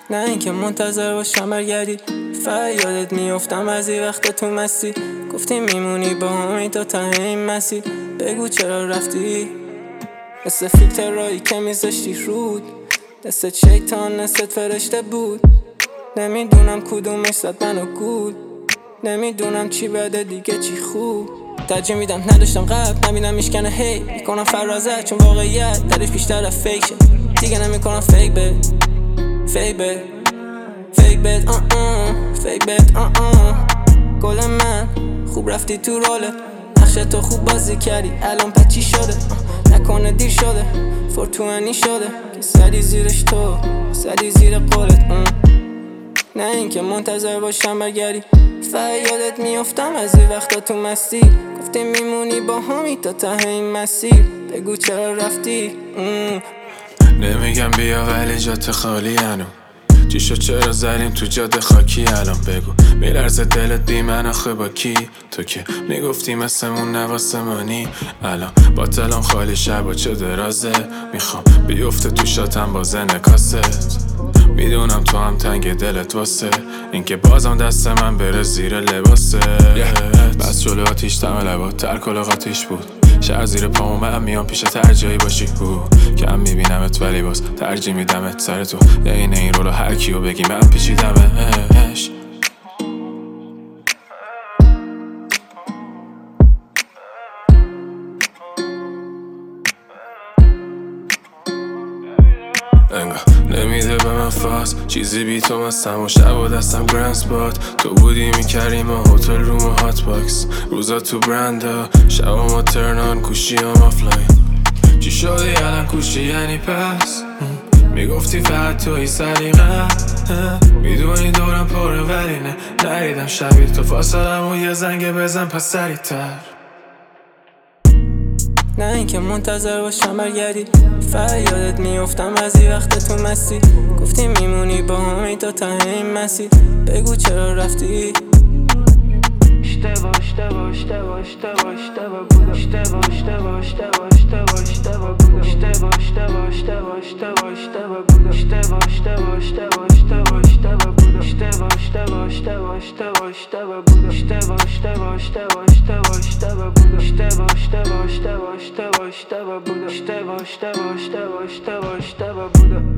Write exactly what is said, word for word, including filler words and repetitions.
نه اینکه منتظر باشم برگردی، فریادت میافتم از این وقت تو مستی. گفتی میمونی با همی تا ته این مسیر، بگو چرا رفتی. مثل فیلتر رایی که میذاشتی رود، دستت شیطان دستت فرشته بود. نمیدونم کدومش زد منو گول، نمیدونم چی بده دیگه چی خوب. ترجیح میدم نداشتم قبل، نمیدم میشکنه هی میکنم فرازت، چون واقعیت درش بیشتر از فیکشه. دیگه نمیکنم فیک بد فیک بد فیک بد آه آه فیک بد آه آه. گل من خوب رفتی تو رولت، نقشه تو خوب بازی کردی، الان پچی شده. نکنه دیر شده فورتوانی شده که سری زیرش تو سری زیر قولت. نه اینکه منتظر باشم برگردی، فریادت میافتم از این وقتا تو مستی. گفتی میمونی با همی تا ته این مسیر، بگو چرا رفتی. نمیگم بیا ولی جات خالی هنو، چی شد چرا زدیم تو جاده خاکی. الان بگو میلرزه دلت بی من آخه با کی؟ تو که میگفتی مثلمون نواسمانی، الان با تلام خالی شب و چه درازه. میخوام بیفته تو شاتم با زنکاست، میدونم تو هم تنگ دلت واسه اینکه بازم دست من بره زیر لباسه. بس جلو آتیش دم لبات ترک و لغاتیش بود، شهر زیر پامو من میام پیش هر جایی باشی. کم میبینمت ولی باز ترجیح میدمت سر تو، این این رولو هر کیو بگی من پیچیدمش. انگار نمیده به من فاز چیزی بی تو مستم و شب و دستم گرند سپات. تو بودی میکردیم و هتل روم و هات باکس، روزا تو برندا شبا ما ترنان کوشی هم آفلاین. چی شدی الان کوشی یعنی پس؟ میگفتی فقط توی سلیقه، میدونی دورم پره ولی نه نریدم شبیه تو فاصلم و یه زنگ بزن پس سریعتر. نه اینکه منتظر باشم برگردی، فریادت میافتم از این وقت تو مستی. گفتی میمونی با همی تا ته این مسیر، بگو چرا رفتی. اشتباه اشتباه اشتباه اشتباه اشتباه بودم اشتباه اشتباه اشتباه اشتباه اشتباه بودم اشتباه اشتباه اشتباه اشتباه اشتباه بودم اشتباه اشتباه اشتباه اشتباه اشتباه بودم اشتباه اشتباه اشتباه اشتباه اشتباه بودم اشتباه اشتباه اشتباه اشتباه اشتباه بودم اشتباه اشتباه اشتباه اشتباه اشتباه بودم اشتباه اشتباه اشتباه اشتباه اشتباه بودم.